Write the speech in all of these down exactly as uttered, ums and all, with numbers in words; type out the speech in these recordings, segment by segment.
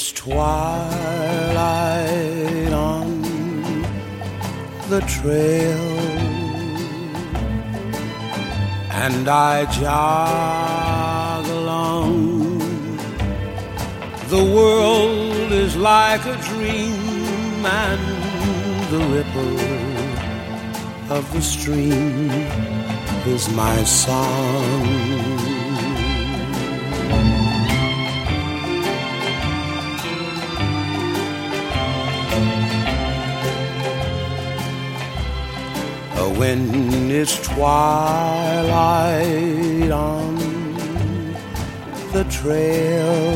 is twilight on the trail, and I jog along. The world is like a dream, and the ripple of the stream is my song. When it's twilight on the trail,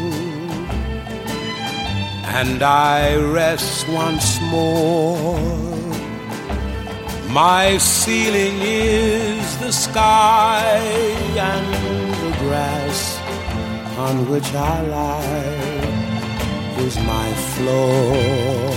and I rest once more, my ceiling is the sky, and the grass on which I lie is my floor.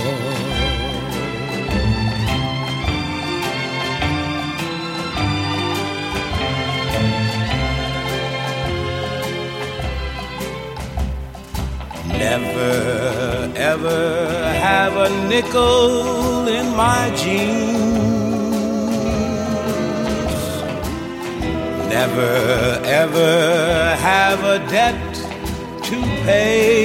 Never, ever have a nickel in my jeans. Never, ever have a debt to pay.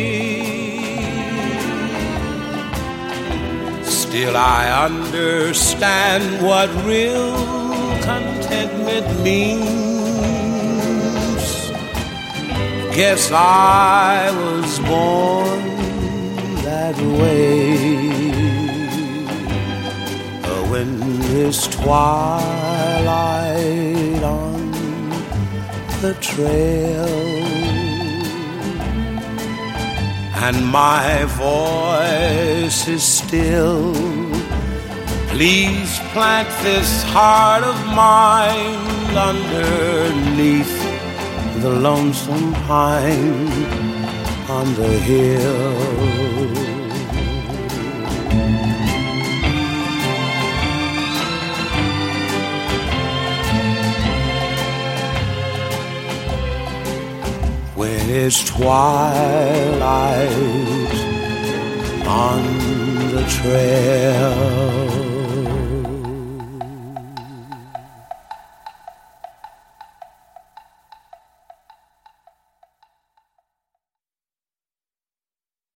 Still I understand what real contentment means. Guess I was born that way. When there's twilight on the trail, and my voice is still, please plant this heart of mine underneath the lonesome pine on the hill. When it's twilight on the trail,